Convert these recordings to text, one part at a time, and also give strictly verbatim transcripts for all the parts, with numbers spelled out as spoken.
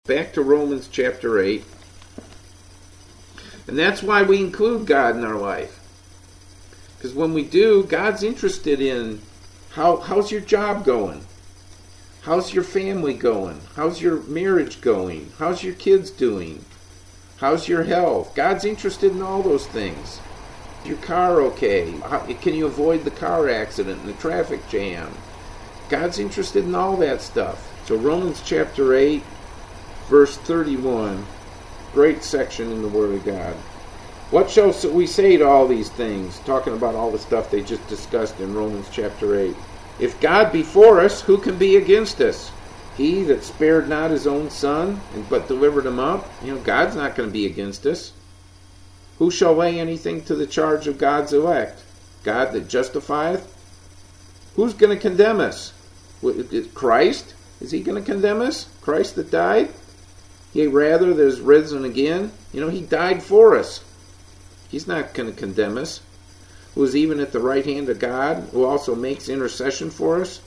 Back to Romans chapter eight. And that's why we include God in our life. Because when we do, God's interested in how how's your job going? How's your family going? How's your marriage going? How's your kids doing? How's your health? God's interested in all those things. Is your car okay? How, can you avoid the car accident and the traffic jam? God's interested in all that stuff. So Romans chapter eight, verse thirty-one, great section in the Word of God. What shall we say to all these things? Talking about all the stuff they just discussed in Romans chapter eight. If God be for us, who can be against us? He that spared not his own son, but delivered him up. You know, God's not going to be against us. Who shall lay anything to the charge of God's elect? God that justifieth? Who's going to condemn us? Christ? Is he going to condemn us? Christ that died? Yea, rather, that is risen again. You know, he died for us. He's not going to condemn us. Who is even at the right hand of God, who also makes intercession for us?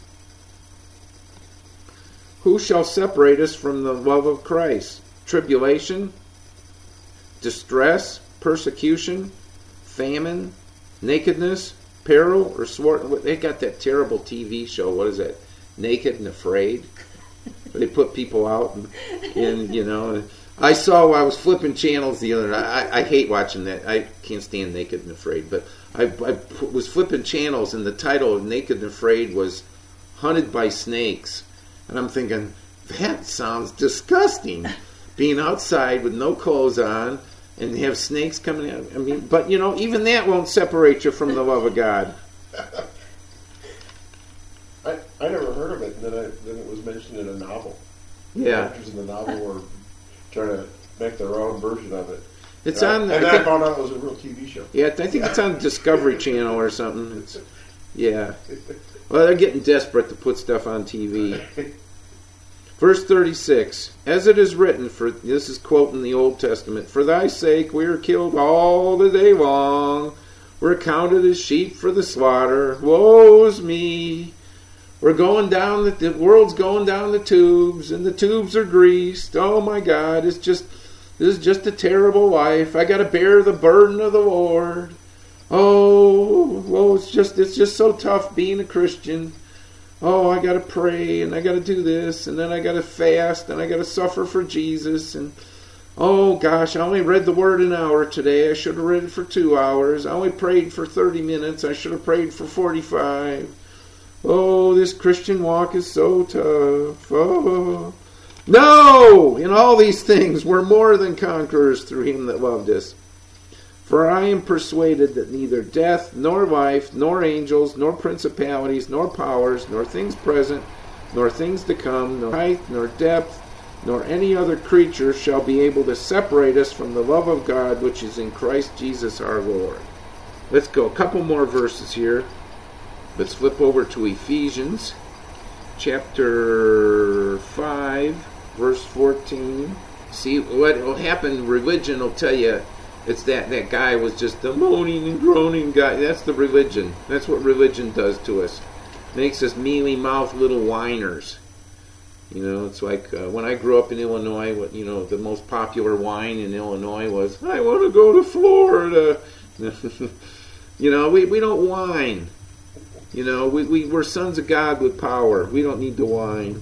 Who shall separate us from the love of Christ? Tribulation, distress, persecution, famine, nakedness, peril, or sword? They got that terrible T V show. What is that? Naked and Afraid. They put people out in, in you know. I saw I was flipping channels the other night. I, I hate watching that. I can't stand Naked and Afraid. But I, I was flipping channels, and the title of Naked and Afraid was Hunted by Snakes. And I'm thinking, that sounds disgusting. Being outside with no clothes on and have snakes coming out. I mean, but, you know, even that won't separate you from the love of God. I, I never heard of it, and then, I, then it was mentioned in a novel. Yeah. The characters in the novel were trying to make their own version of it. It's and on. I, and I then think, I found out it was a real T V show. Yeah, I think it's on Discovery Channel or something. It's, yeah. Well, they're getting desperate to put stuff on T V. Verse thirty-six, as it is written, for this is quoting the Old Testament, for thy sake we are killed all the day long. We're counted as sheep for the slaughter. Woe is me. We're going down, the, the world's going down the tubes, and the tubes are greased. Oh my God, it's just, this is just a terrible life. I got to bear the burden of the Lord. Oh, well, it's just, it's just so tough being a Christian. Oh, I got to pray, and I got to do this, and then I got to fast, and I got to suffer for Jesus, and oh gosh, I only read the Word an hour today. I should have read it for two hours. I only prayed for thirty minutes. I should have prayed for forty-five. Oh, this Christian walk is so tough. Oh. No! In all these things, we're more than conquerors through him that loved us. For I am persuaded that neither death, nor life, nor angels, nor principalities, nor powers, nor things present, nor things to come, nor height, nor depth, nor any other creature shall be able to separate us from the love of God which is in Christ Jesus our Lord. Let's go. A couple more verses here. Let's flip over to Ephesians chapter five, verse fourteen. See, what will happen, religion will tell you it's that that guy was just the moaning and groaning guy. That's the religion. That's what religion does to us. Makes us mealy-mouthed little whiners. You know, it's like uh, when I grew up in Illinois, what you know, the most popular whine in Illinois was, I want to go to Florida. You know, we, we don't whine. You know, we, we, we're sons of God with power. We don't need to whine.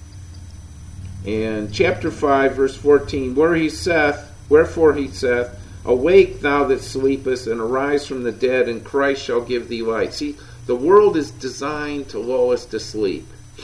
And chapter five, verse fourteen, Where he saith, Wherefore he saith, Awake thou that sleepest, and arise from the dead, and Christ shall give thee light. See, the world is designed to lull us to sleep.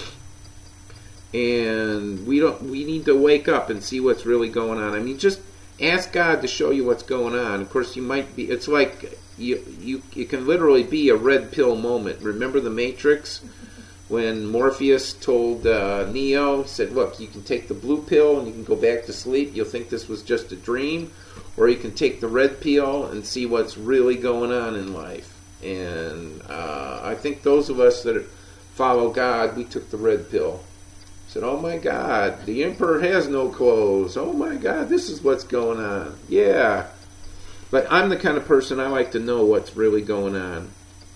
And we don't. We need to wake up and see what's really going on. I mean, just ask God to show you what's going on. Of course, you might be, it's like, you, you, it can literally be a red pill moment. Remember the Matrix? When Morpheus told uh, Neo, said, look, you can take the blue pill and you can go back to sleep. You'll think this was just a dream. Or you can take the red pill and see what's really going on in life. And uh, I think those of us that follow God, we took the red pill. Said, oh my God, the emperor has no clothes. Oh my God, this is what's going on. Yeah. But I'm the kind of person, I like to know what's really going on.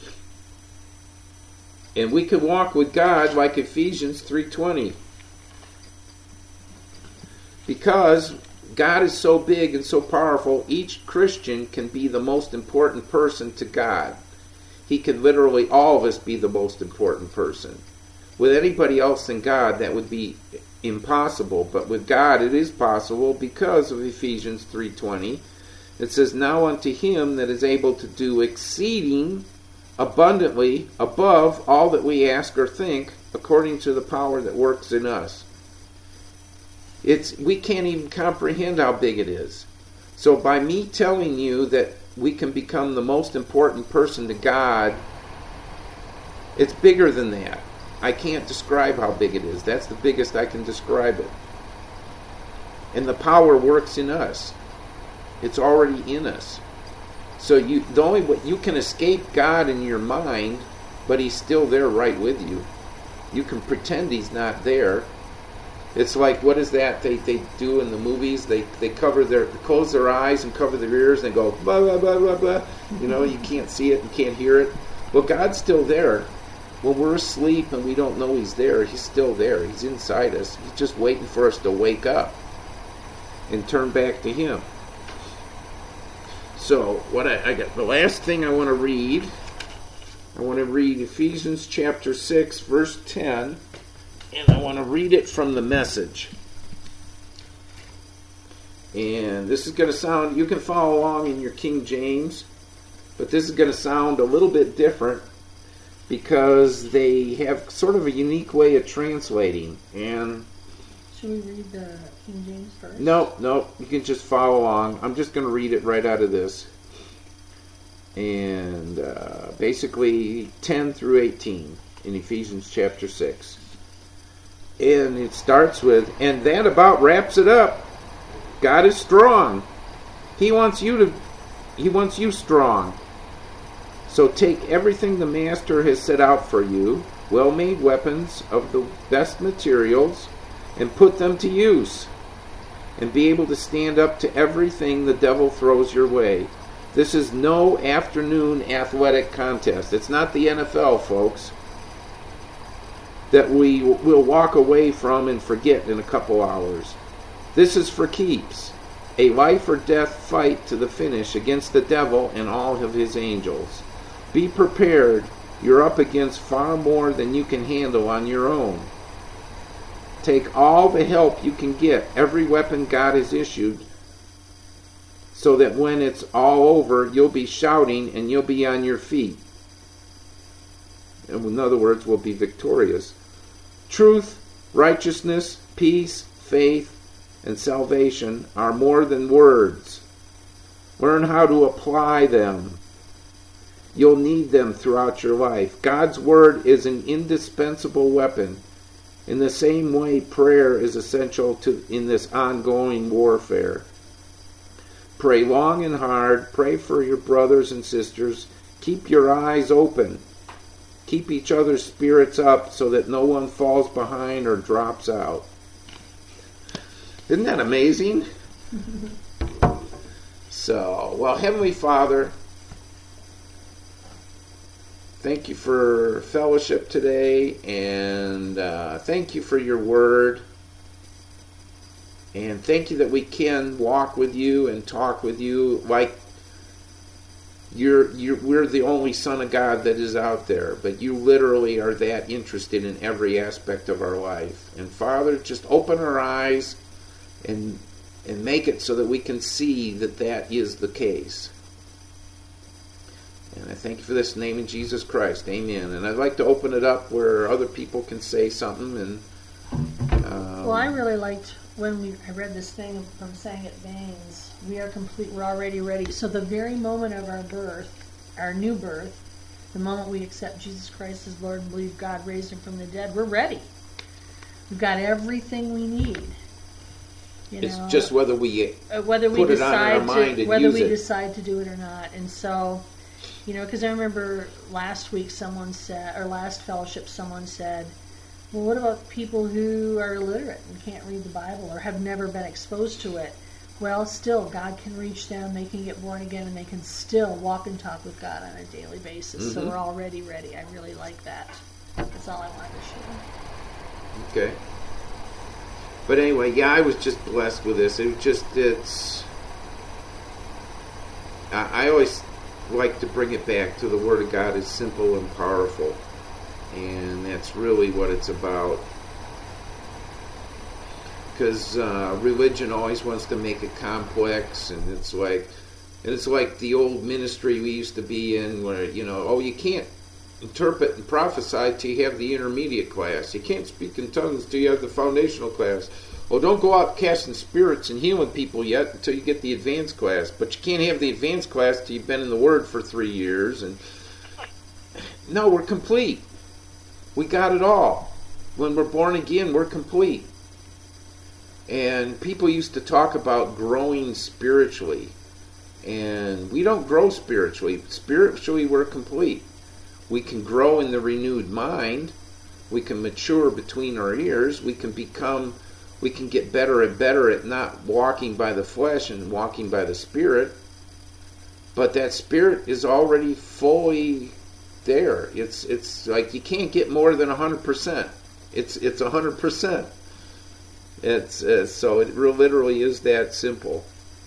And we can walk with God like Ephesians three twenty. Because God is so big and so powerful, each Christian can be the most important person to God. He can literally, all of us, be the most important person. With anybody else than God, that would be impossible. But with God, it is possible because of Ephesians three twenty. It says, now unto him that is able to do exceeding abundantly above all that we ask or think, according to the power that works in us. It's we can't even comprehend how big it is. So by me telling you that we can become the most important person to God, it's bigger than that. I can't describe how big it is. That's the biggest I can describe it. And the power works in us. It's already in us. So you the only way you can escape God in your mind, but he's still there right with you. You can pretend he's not there. It's like, what is that they, they do in the movies? They they cover their close their eyes and cover their ears and go blah blah blah blah blah. You know, you can't see it, you can't hear it. Well, God's still there. When we're asleep and we don't know he's there, he's still there. He's inside us. He's just waiting for us to wake up and turn back to him. So, what I, I got the last thing I want to read. I want to read Ephesians chapter six, verse ten. And I want to read it from the Message. And this is going to sound, you can follow along in your King James, but this is going to sound a little bit different because they have sort of a unique way of translating. And should we read the King James first? No, no, you can just follow along. I'm just going to read it right out of this. And uh, basically ten through eighteen in Ephesians chapter six. And it starts with, and that about wraps it up. God is strong. He wants you to, he wants you strong. So take everything the Master has set out for you, well-made weapons of the best materials, and put them to use. And be able to stand up to everything the devil throws your way. This is no afternoon athletic contest. It's not the N F L, folks, that we will walk away from and forget in a couple hours. This is for keeps. A life or death fight to the finish against the devil and all of his angels. Be prepared. You're up against far more than you can handle on your own. Take all the help you can get, every weapon God has issued, so that when it's all over, you'll be shouting and you'll be on your feet. And in other words, we'll be victorious. Truth, righteousness, peace, faith, and salvation are more than words. Learn how to apply them. You'll need them throughout your life. God's word is an indispensable weapon. In the same way, prayer is essential to in this ongoing warfare. Pray long and hard. Pray for your brothers and sisters. Keep your eyes open. Keep each other's spirits up so that no one falls behind or drops out. Isn't that amazing? So, well, Heavenly Father, thank you for fellowship today, and uh, thank you for your word. And thank you that we can walk with you and talk with you like You're, you're, we're the only Son of God that is out there, but you literally are that interested in every aspect of our life. And Father, just open our eyes and and make it so that we can see that that is the case. And I thank you for this in the name of Jesus Christ. Amen. And I'd like to open it up where other people can say something. And um, well, I really liked when we I read this thing from Saget Baines. We are complete, we're already ready. So the very moment of our birth, our new birth, the moment we accept Jesus Christ as Lord and believe God raised him from the dead, we're ready. We've got everything we need. You it's know, just whether we uh, whether we put decide it on our mind to and whether use we it. decide to do it or not. And so, you know, because I remember last week someone said, or last fellowship someone said, well, what about people who are illiterate and can't read the Bible or have never been exposed to it? Well, still, God can reach them, they can get born again, and they can still walk and talk with God on a daily basis. Mm-hmm. So we're already ready. I really like that. That's all I wanted to share. Okay. But anyway, yeah, I was just blessed with this. It was just, it's, I, I always like to bring it back to the Word of God is simple and powerful. And that's really what it's about. Because uh, religion always wants to make it complex, and it's like, and it's like the old ministry we used to be in, where you know, oh, you can't interpret and prophesy till you have the intermediate class. You can't speak in tongues till you have the foundational class. Well, don't go out casting spirits and healing people yet until you get the advanced class. But you can't have the advanced class till you've been in the Word for three years. And no, we're complete. We got it all. When we're born again, we're complete. And people used to talk about growing spiritually. And we don't grow spiritually. Spiritually, we're complete. We can grow in the renewed mind. We can mature between our ears. We can become, we can get better and better at not walking by the flesh and walking by the Spirit. But that Spirit is already fully there. It's it's like you can't get more than one hundred percent. It's it's one hundred percent. It's uh, so it real literally is that simple.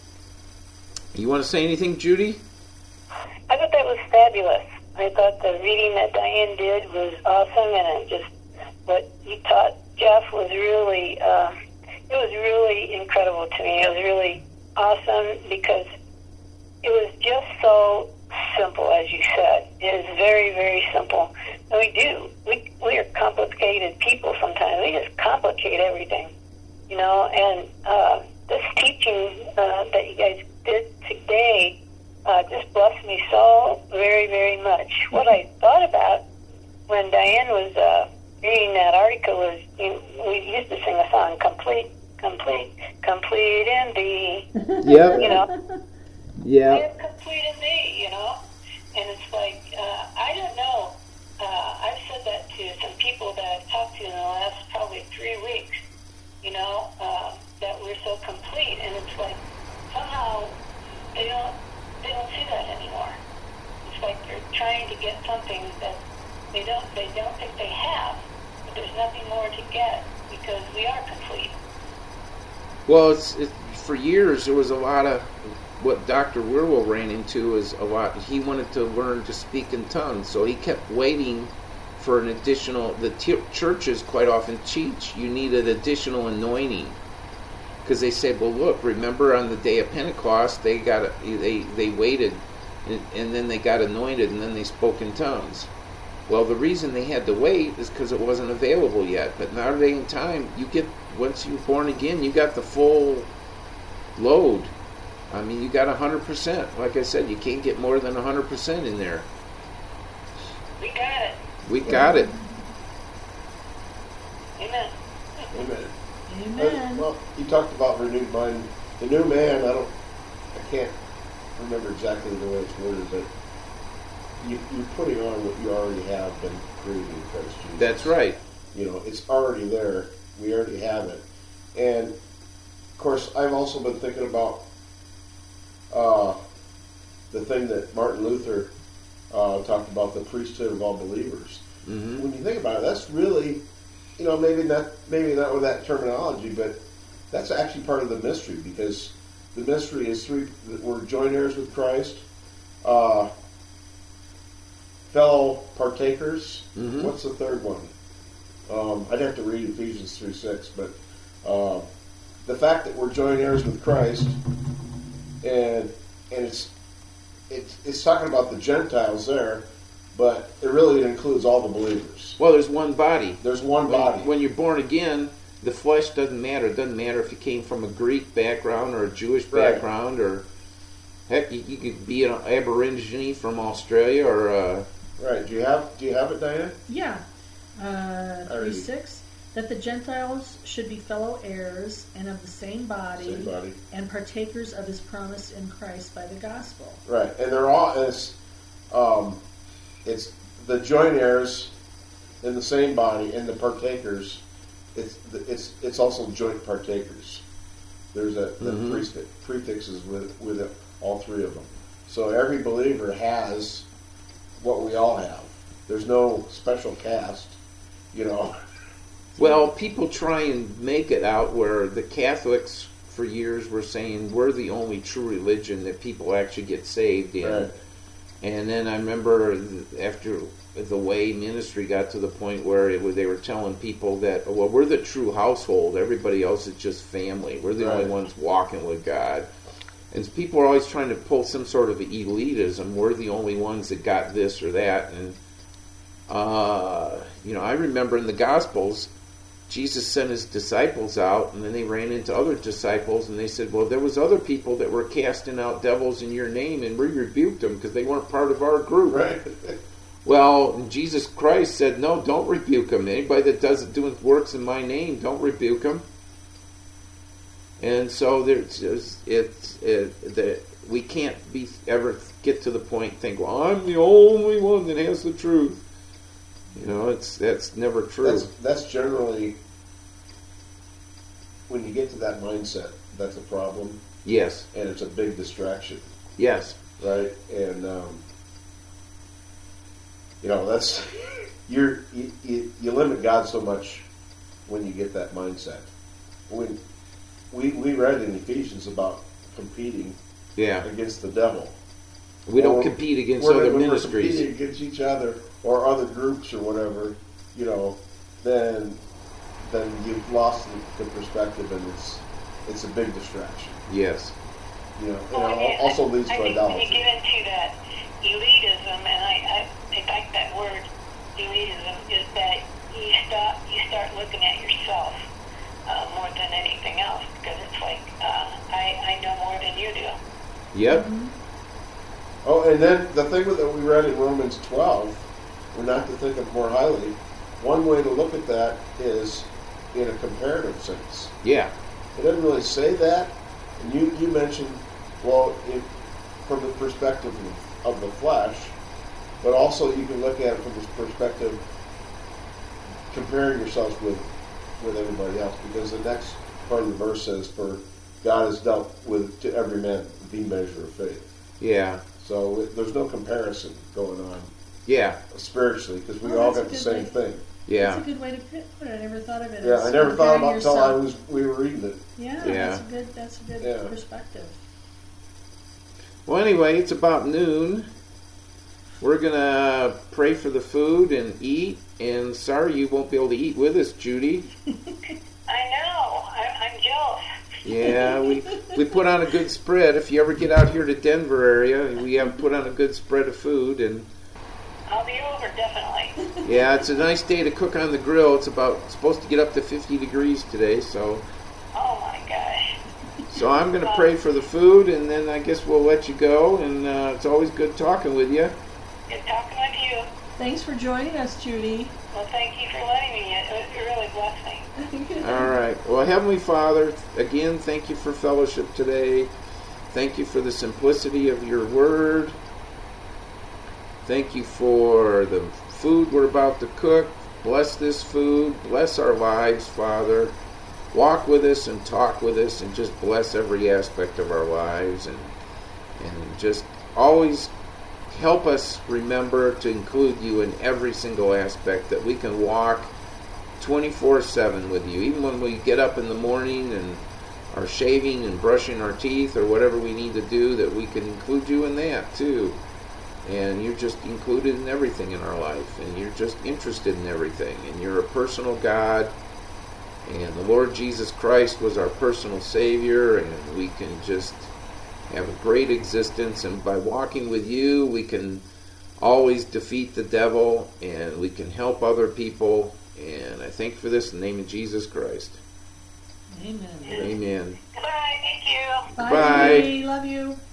You want to say anything, Judy? I thought that was fabulous. I thought the reading that Diane did was awesome, and it just what you taught Jeff was really uh, it was really incredible to me. It was really awesome because it was just so simple, as you said. It is very, very simple. And we do. We we are complicated people sometimes. We just complicate everything, you know. And uh, this teaching uh, that you guys did today uh, just blessed me so very, very much. What I thought about when Diane was uh, reading that article was, you know, we used to sing a song, complete, complete, complete in thee. Yep. You know. Yeah. You're complete in me, you know. And it's like, uh, I don't know. Uh, I've said that to some people that I've talked to in the last probably three weeks, you know, uh, that we're so complete. And it's like, somehow they don't they don't see that anymore. It's like they're trying to get something that they don't they don't think they have, but there's nothing more to get because we are complete. Well, it's it, for years there was a lot of what Doctor Wirwell ran into is a lot. He wanted to learn to speak in tongues, so he kept waiting for an additional. The t- churches quite often teach you need an additional anointing. Because they said, well, look, remember on the day of Pentecost, they got a, they they waited, and, and then they got anointed, and then they spoke in tongues. Well, the reason they had to wait is because it wasn't available yet. But now day and time, you get once you're born again, you got the full load. I mean, you got a hundred percent. Like I said, you can't get more than a hundred percent in there. We got it. We got it. Amen. Amen. Amen. Uh, well, you talked about renewed mind. The new man, I don't, I can't remember exactly the way it's worded, but you, you're putting on what you already have been created in Christ Jesus. That's right. You know, it's already there. We already have it. And, of course, I've also been thinking about uh, the thing that Martin Luther uh, talked about, the priesthood of all believers. Mm-hmm. When you think about it, that's really, you know, maybe not maybe not with that terminology, but that's actually part of the mystery, because the mystery is three, we're joint heirs with Christ, uh, fellow partakers. Mm-hmm. What's the third one? Um, I'd have to read Ephesians three six, but uh, the fact that we're joint heirs with Christ, and and it's it's it's talking about the Gentiles there, but it really includes all the believers. Well, there's one body. There's one When, body. when you're born again, the flesh doesn't matter. It doesn't matter if you came from a Greek background or a Jewish Right. background, or heck, you, you could be an Aborigine from Australia, or uh, Right. Do you have Do you have it, Diane? Yeah. Uh, Alrighty. three six. That the Gentiles should be fellow heirs and of the same body, Same body. and partakers of his promise in Christ by the gospel. Right. And they're all it's um, it's the joint heirs in the same body, and the partakers. It's it's it's also joint partakers. There's a the Mhm. prefix, prefixes with with it, all three of them. So every believer has what we all have. There's no special caste, you know. Well, people try and make it out where the Catholics for years were saying we're the only true religion that people actually get saved in. Right. And then I remember after the way ministry got to the point where it was, they were telling people that, well, we're the true household. Everybody else is just family. We're the Right. only ones walking with God. And people are always trying to pull some sort of elitism. We're the only ones that got this or that. And, uh, you know, I remember in the Gospels, Jesus sent his disciples out, and then they ran into other disciples, and they said, well, there was other people that were casting out devils in your name, and we rebuked them because they weren't part of our group. Right. Well, Jesus Christ said, no, don't rebuke them. Anybody that does doing works in my name, don't rebuke them. And so there's just, it's it, the, we can't be ever get to the point and think, well, I'm the only one that has the truth. You know, it's that's never true. That's, that's generally, when you get to that mindset, that's a problem, Yes, and it's a big distraction, yes, right? And, um, you know, that's, you're, you, you, you limit God so much when you get that mindset. When we, we read in Ephesians about competing yeah. against the devil. We don't Or compete against when- other when ministries. We're competing against each other or other groups or whatever, you know, then then you've lost the, the perspective, and it's it's a big distraction. Yes, You know, and Well, I mean, it also leads I to think when you idolatry. get into that elitism, and I, I, I like that word, elitism, is that you stop, you start looking at yourself uh, more than anything else, because it's like uh, I, I know more than you do. yep, Oh, and then the thing that we read in Romans twelve, we're not to think of more highly. One way to look at that is in a comparative sense. yeah, It doesn't really say that. And you, you mentioned, well, if, from the perspective of, of the flesh, but also you can look at it from this perspective, comparing yourselves with, with everybody else, because the next part of the verse says, for God has dealt with to every man the measure of faith. yeah, So it, there's no comparison going on yeah, spiritually, because we Oh, all that's a got the good same way. thing. yeah. That's a good way to put put it. I never thought of it. Yeah, as I never thought comparing about it until I yourself. was we were reading it. Yeah, Yeah. that's a good. That's a good Yeah. perspective. Well, anyway, it's about noon. We're gonna pray for the food and eat. And sorry you won't be able to eat with us, Judy. I know. I, I'm jealous. Yeah, we we put on a good spread. If you ever get out here to Denver area, we have put on a good spread of food. And I'll be over, definitely. yeah, it's a nice day to cook on the grill. It's about it's supposed to get up to fifty degrees today, so Oh, my gosh. so I'm gonna pray for the food, and then I guess we'll let you go. And uh, it's always good talking with you. Good talking with you. Thanks for joining us, Judy. Well, thank you for letting me. It, it really blessed me. All right. Well, Heavenly Father, again, thank you for fellowship today. Thank you for the simplicity of your word. Thank you for the food we're about to cook. Bless this food. Bless our lives, Father. Walk with us and talk with us, and just bless every aspect of our lives. And, and just always help us remember to include you in every single aspect, that we can walk twenty-four seven with you, even when we get up in the morning and are shaving and brushing our teeth or whatever we need to do, that we can include you in that too. And you're just included in everything in our life, and you're just interested in everything, and you're a personal God, and the Lord Jesus Christ was our personal Savior, and we can just have a great existence, and by walking with you we can always defeat the devil, and we can help other people. And I thank you for this in the name of Jesus Christ. Amen. Amen. Goodbye. Thank you. Bye. Bye. Judy. Love you.